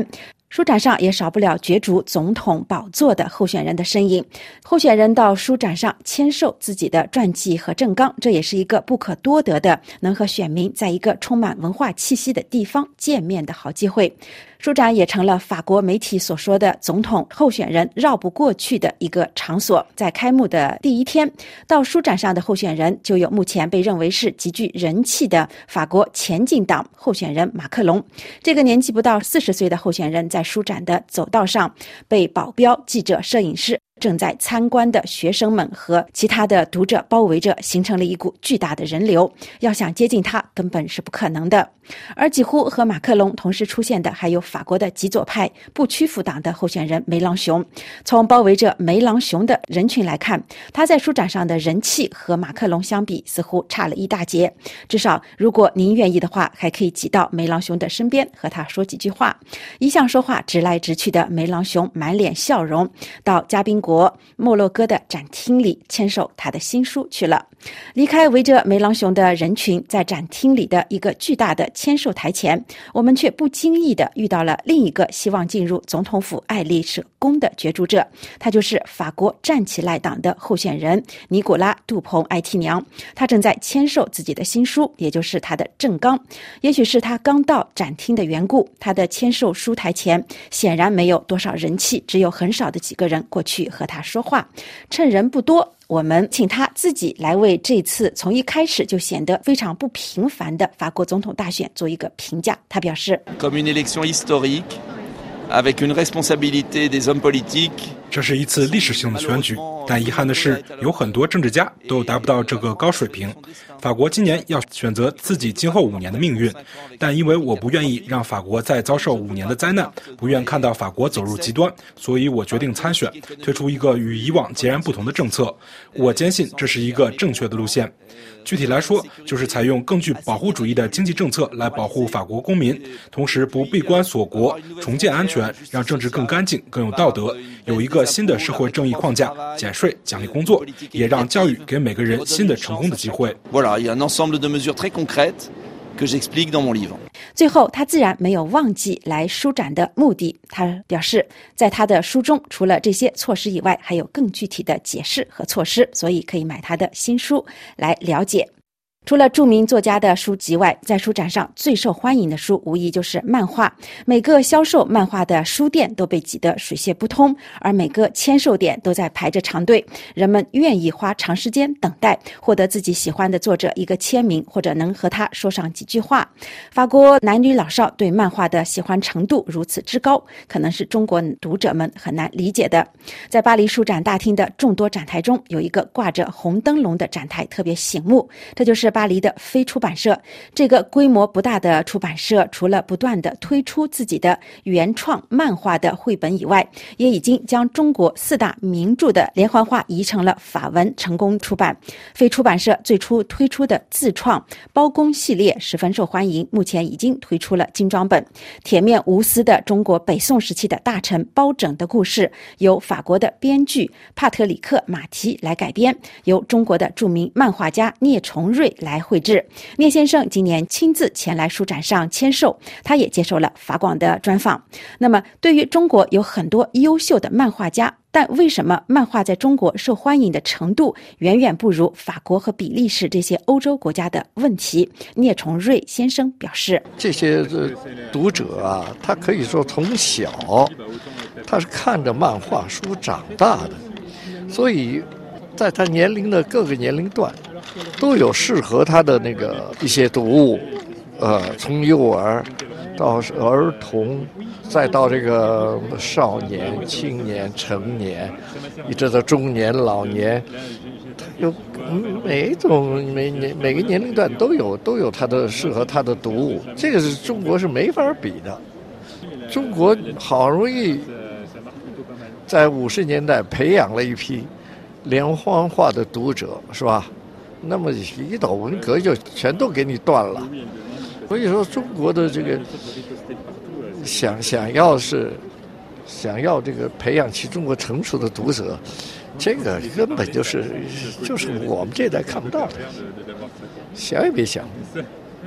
书展上也少不了角逐总统宝座的候选人的身影，候选人到书展上签售自己的传记和政纲，这也是一个不可多得的能和选民在一个充满文化气息的地方见面的好机会。书展也成了法国媒体所说的总统候选人绕不过去的一个场所。在开幕的第一天，到书展上的候选人就有目前被认为是极具人气的法国前进党候选人马克龙。这个年纪不到四十岁的候选人在书展的走道上被保镖、记者、摄影师、正在参观的学生们和其他的读者包围着，形成了一股巨大的人流，要想接近他根本是不可能的。而几乎和马克龙同时出现的还有法国的极左派不屈服党的候选人梅朗雄。从包围着梅朗雄的人群来看，他在书展上的人气和马克龙相比似乎差了一大截，至少如果您愿意的话，还可以挤到梅朗雄的身边和他说几句话。一向说话直来直去的梅朗雄满脸笑容，到嘉宾国摩洛哥的展厅里签售他的新书去了。离开围着梅朗雄的人群，在展厅里的一个巨大的签售台前，我们却不经意地遇到了另一个希望进入总统府爱丽舍宫的角逐者，他就是法国站起来党的候选人尼古拉·杜蓬艾提娘。他正在签售自己的新书，也就是他的政纲。也许是他刚到展厅的缘故，他的签售书台前显然没有多少人气，只有很少的几个人过去和他说话。趁人不多，我们请他自己来为这次从一开始就显得非常不平凡的法国总统大选做一个评价。他表示 Comme une élection historique, avec une responsabilité des hommes politiques, 这是一次历史性的选举，但遗憾的是，有很多政治家都达不到这个高水平。法国今年要选择自己今后五年的命运，但因为我不愿意让法国再遭受五年的灾难，不愿看到法国走入极端，所以我决定参选，推出一个与以往截然不同的政策。我坚信这是一个正确的路线。具体来说，就是采用更具保护主义的经济政策来保护法国公民，同时不闭关锁国，重建安全，让政治更干净、更有道德，有一个新的社会正义框架，减税、奖励工作，也让教育给每个人新的成功的机会。 Voilà, il y a un ensemble de mesures très concrètes que j'explique dans mon livre. 最后，他自然没有忘记来书展的目的。他表示，在他的书中，除了这些措施以外，还有更具体的解释和措施，所以可以买他的新书来了解。除了著名作家的书籍外，在书展上最受欢迎的书无疑就是漫画。每个销售漫画的书店都被挤得水泄不通，而每个签售点都在排着长队，人们愿意花长时间等待，获得自己喜欢的作者一个签名，或者能和他说上几句话。法国男女老少对漫画的喜欢程度如此之高，可能是中国读者们很难理解的。在巴黎书展大厅的众多展台中，有一个挂着红灯笼的展台特别醒目，这就是巴黎的非出版社。这个规模不大的出版社，除了不断地推出自己的原创漫画的绘本以外，也已经将中国四大名著的连环画移成了法文，成功出版。非出版社最初推出的自创包公系列十分受欢迎，目前已经推出了精装本。铁面无私的中国北宋时期的大臣包拯的故事，由法国的编剧帕特里克·马提来改编，由中国的著名漫画家聂重瑞来绘制。聂先生今年亲自前来书展上签售，他也接受了法广的专访。那么对于中国有很多优秀的漫画家，但为什么漫画在中国受欢迎的程度远远不如法国和比利时这些欧洲国家的问题？聂重瑞先生表示， 这些读者啊，他可以说从小他是看着漫画书长大的，所以在他年龄的各个年龄段都有适合他的那个一些读物，呃，从幼儿到儿童，再到这个少年、青年、成年，一直到中年、老年，有每一种每年每个年龄段都有都有他的适合他的读物，这个是中国是没法比的。中国好容易在五十年代培养了一批连环画的读者，是吧？那么一到文革就全都给你断了。所以说，中国的这个想想要是想要这个培养起中国成熟的读者，这个根本就是就是我们这代看不到的，想也别想。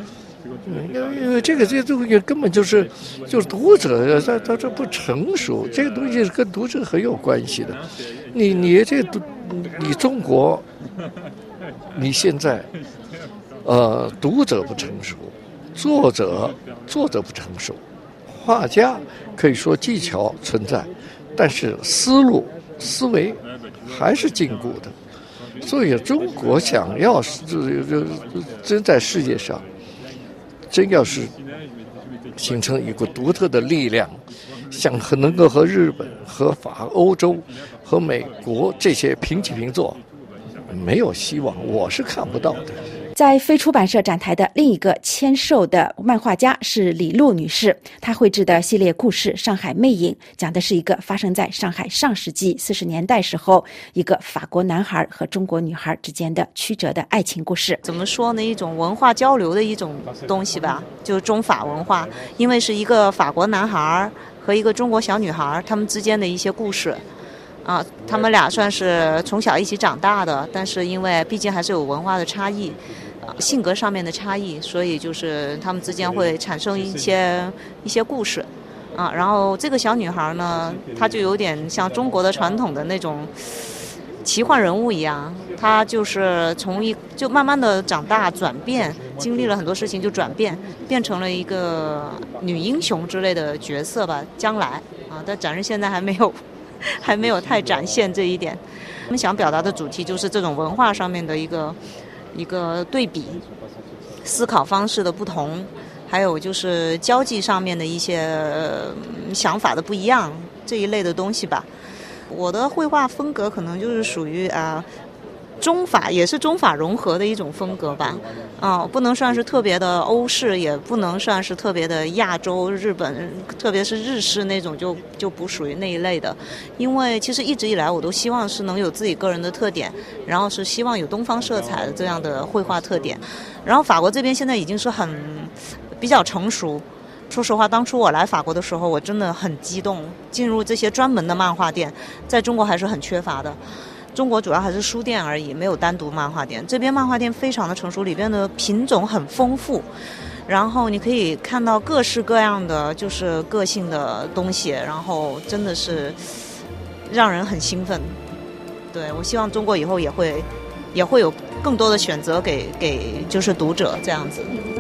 因为这个这个东西根本就是就是读者他他这不成熟，这个东西是跟读者很有关系的。你你这个你中国，你现在呃读者不成熟，作者作者不成熟，画家可以说技巧存在，但是思路思维还是禁锢的。所以中国想要真在世界上真要是形成一个独特的力量，想能够和日本和法欧洲和美国这些平起平坐，没有希望，我是看不到的。 在非出版社展台的另一个签售的漫画家是李璐女士，她绘制的系列故事《上海魅影》讲的是一个发生在上海上世纪四十年代时候一个法国男孩和中国女孩之间的曲折的爱情故事。 怎么说呢，一种文化交流的一种东西吧，就是中法文化，因为是一个法国男孩和一个中国小女孩他们之间的一些故事啊，他们俩算是从小一起长大的，但是因为毕竟还是有文化的差异，性格上面的差异，所以就是他们之间会产生一些一些故事啊。然后这个小女孩呢，她就有点像中国的传统的那种奇幻人物一样，她就是从一就慢慢的长大转变，经历了很多事情就转变，变成了一个女英雄之类的角色吧。将来啊，但展示现在还没有还没有太展现这一点。我们想表达的主题就是这种文化上面的一个一个对比，思考方式的不同，还有就是交际上面的一些、呃、想法的不一样，这一类的东西吧。我的绘画风格可能就是属于啊、呃、中法，也是中法融合的一种风格吧。啊、呃，不能算是特别的欧式，也不能算是特别的亚洲日本，特别是日式那种就就不属于那一类的。因为其实一直以来我都希望是能有自己个人的特点，然后是希望有东方色彩的这样的绘画特点。然后法国这边现在已经是很比较成熟。说实话，当初我来法国的时候，我真的很激动。进入这些专门的漫画店，在中国还是很缺乏的。中国主要还是书店而已，没有单独漫画店。这边漫画店非常的成熟，里边的品种很丰富，然后你可以看到各式各样的就是个性的东西，然后真的是让人很兴奋。对，我希望中国以后也会也会有更多的选择给给就是读者这样子。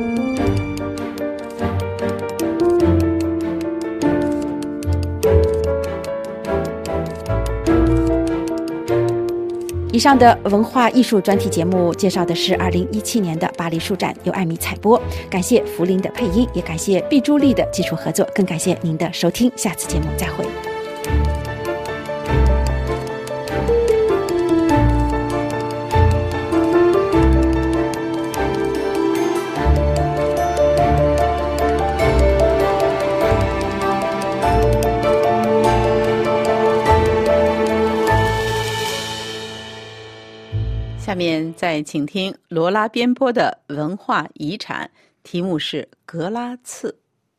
以上的文化艺术专题节目介绍的是二零一七年的巴黎书展，由艾米采播。感谢福林的配音，也感谢毕朱丽的技术合作，更感谢您的收听。下次节目再会。 下面再请听罗拉编播的文化遗产，题目是格拉茨。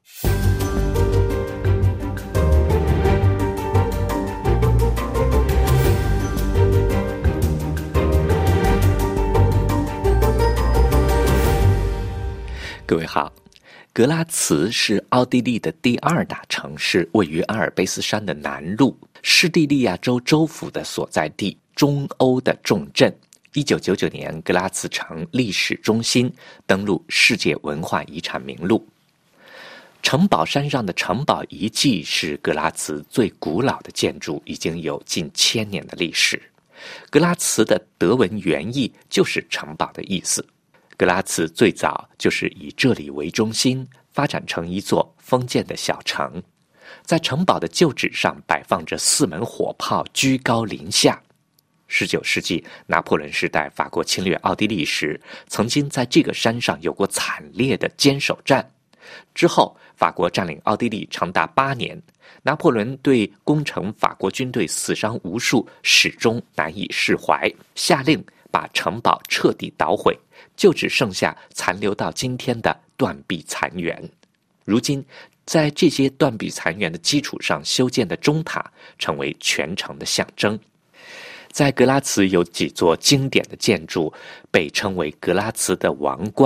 各位好，格拉茨是奥地利的第二大城市，位于阿尔卑斯山的南麓，是蒂利亚州州府的所在地，中欧的重镇。一九九九年，格拉茨城历史中心登录世界文化遗产名录。城堡山上的城堡遗迹是格拉茨最古老的建筑，已经有近千年的历史。格拉茨的德文原意就是城堡的意思。格拉茨最早就是以这里为中心，发展成一座封建的小城。在城堡的旧址上摆放着四门火炮，居高临下。十九世纪拿破仑时代法国侵略奥地利时，曾经在这个山上有过惨烈的坚守战。之后法国占领奥地利长达八年，拿破仑对攻城法国军队死伤无数始终难以释怀，下令把城堡彻底捣毁，就只剩下残留到今天的断壁残垣。如今在这些断壁残垣的基础上修建的钟塔成为全城的象征。在格拉茨有几座经典的建筑，被称为格拉茨的王冠，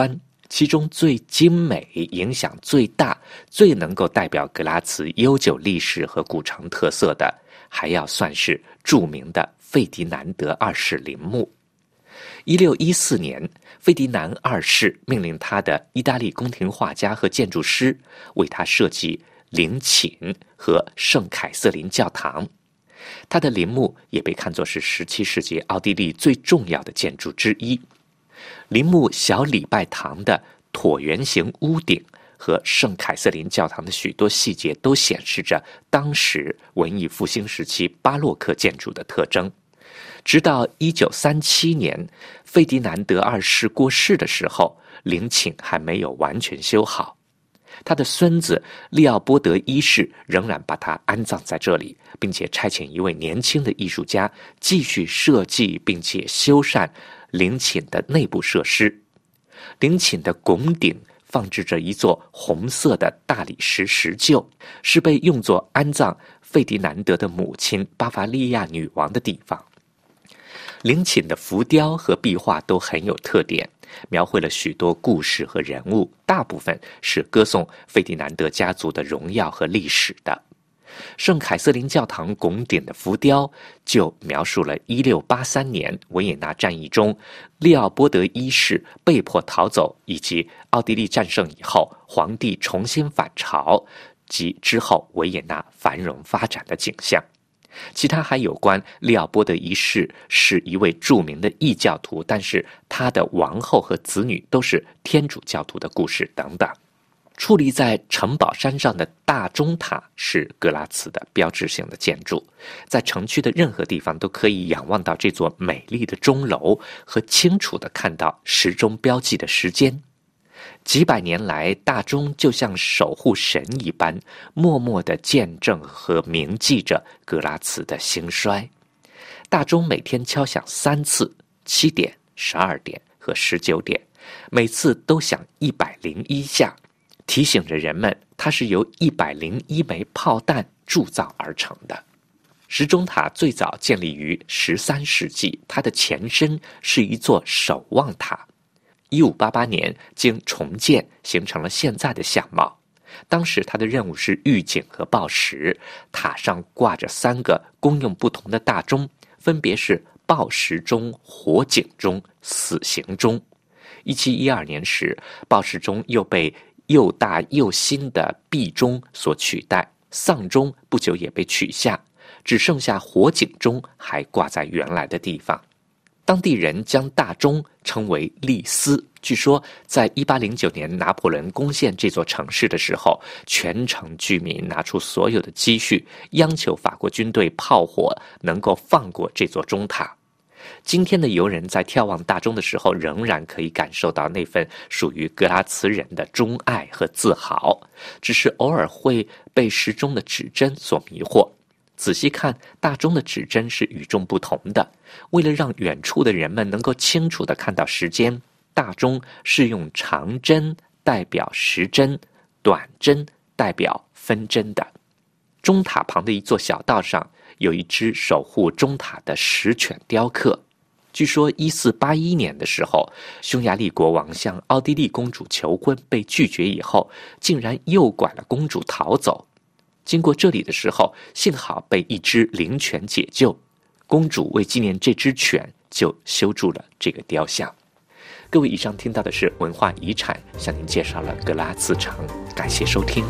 其中最精美、影响最大、最能够代表格拉茨悠久历史和古城特色的，还要算是著名的费迪南德二世陵墓。一六一四年，费迪南二世命令他的意大利宫廷画家和建筑师为他设计陵寝和圣凯瑟琳教堂。他的陵墓也被看作是十七世纪奥地利最重要的建筑之一。陵墓小礼拜堂的椭圆形屋顶和圣凯瑟琳教堂的许多细节都显示着当时文艺复兴时期巴洛克建筑的特征。直到一九三七年，费迪南德二世过世的时候，陵寝还没有完全修好。他的孙子利奥波德一世仍然把他安葬在这里，并且差遣一位年轻的艺术家继续设计并且修缮陵寝的内部设施。陵寝的拱顶放置着一座红色的大理石石臼，是被用作安葬费迪南德的母亲巴伐利亚女王的地方。陵寝的浮雕和壁画都很有特点，描绘了许多故事和人物，大部分是歌颂费迪南德家族的荣耀和历史的。圣凯瑟琳教堂拱顶的浮雕就描述了一六八三年维也纳战役中利奥波德一世被迫逃走，以及奥地利战胜以后皇帝重新返朝及之后维也纳繁荣发展的景象。其他还有关利奥波德一世是一位著名的异教徒，但是他的王后和子女都是天主教徒的故事等等。矗立在城堡山上的大钟塔是格拉茨的标志性的建筑，在城区的任何地方都可以仰望到这座美丽的钟楼和清楚地看到时钟标记的时间。几百年来，大钟就像守护神一般，默默地见证和铭记着格拉茨的兴衰。大钟每天敲响三次，七点、十二点和十九点，每次都响一百零一下，提醒着人们它是由一百零一枚炮弹铸造而成的。时钟塔最早建立于十三世纪，它的前身是一座守望塔。一五八八年经重建，形成了现在的相貌。当时它的任务是预警和报时，塔上挂着三个功用不同的大钟，分别是报时钟、火警钟、死刑钟。一七一二年时，报时钟又被又大又新的壁钟所取代，丧钟不久也被取下，只剩下火警钟还挂在原来的地方。当地人将大钟称为利斯。据说在一八零九年拿破仑攻陷这座城市的时候，全城居民拿出所有的积蓄，央求法国军队炮火能够放过这座钟塔。今天的游人在眺望大钟的时候，仍然可以感受到那份属于格拉茨人的钟爱和自豪，只是偶尔会被时钟的指针所迷惑。仔细看，大钟的指针是与众不同的。为了让远处的人们能够清楚地看到时间，大钟是用长针代表时针，短针代表分针的。钟塔旁的一座小道上有一只守护钟塔的石犬雕刻。据说一四八一年的时候，匈牙利国王向奥地利公主求婚被拒绝以后，竟然诱拐了公主逃走。经过这里的时候，幸好被一只灵犬解救，公主为纪念这只犬就修筑了这个雕像。各位，以上听到的是文化遗产，向您介绍了格拉茨城，感谢收听。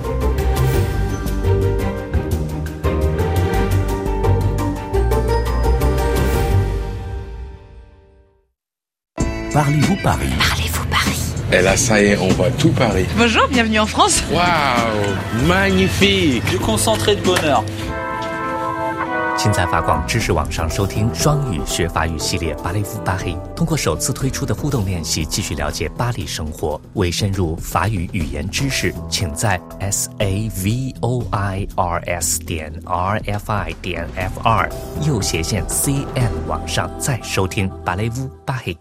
Parlez-vous Paris? Parlez-vous Paris? Et là, ça y est, on voit tout Paris. Bonjour, bienvenue en France. Waouh, magnifique. Du concentré de bonheur. 请在法广知识网上收听双语学法语系列《巴黎夫巴黑》，通过首次推出的互动练习，继续了解巴黎生活。为深入法语语言知识，请在 s a v o i r s 点 r f i 点 f r 右斜线 c n 网上再收听《巴黎夫巴黑》。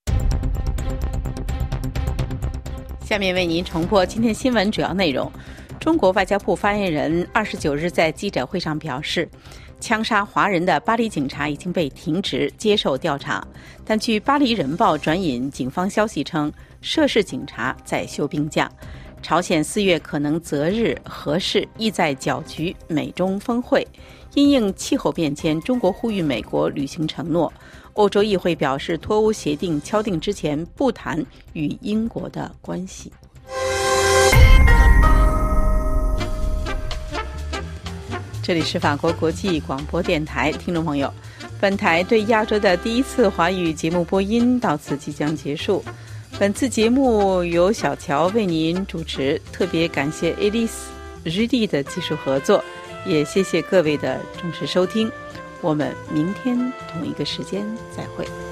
下面为您重播今天新闻主要内容。中国外交部发言人二十九日在记者会上表示， 枪杀华人的巴黎警察已经被停职接受调查，但据《巴黎人报》转引警方消息称，涉事警察在休病假。朝鲜四月可能择日合适，意在搅局美中峰会。因应气候变迁，中国呼吁美国履行承诺。欧洲议会表示，脱欧协定敲定之前不谈与英国的关系。这里是法国国际广播电台，听众朋友，本台对亚洲的第一次华语节目播音到此即将结束。本次节目由小乔为您主持，特别感谢 Elise Judy 的技术合作，也谢谢各位的忠实收听。我们明天同一个时间再会。